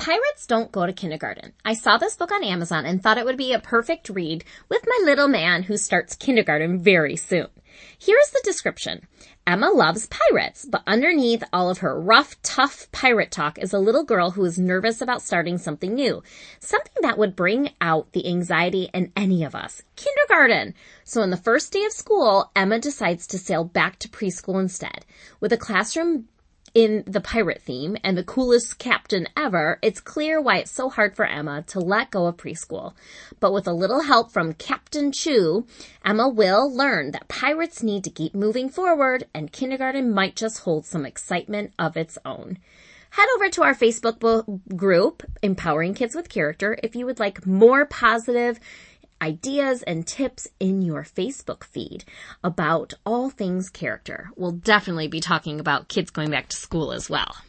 Pirates Don't Go to Kindergarten. I saw this book on Amazon and thought it would be a perfect read with my little man who starts kindergarten very soon. Here's the description. Emma loves pirates, but underneath all of her rough, tough pirate talk is a little girl who is nervous about starting something new. Something that would bring out the anxiety in any of us. Kindergarten! So on the first day of school, Emma decides to sail back to preschool instead. With a classroom in the pirate theme and the coolest captain ever, it's clear why it's so hard for Emma to let go of preschool. But with a little help from Captain Chew, Emma will learn that pirates need to keep moving forward and kindergarten might just hold some excitement of its own. Head over to our Facebook group, Empowering Kids with Character, if you would like more positive ideas and tips in your Facebook feed about all things character. We'll definitely be talking about kids going back to school as well.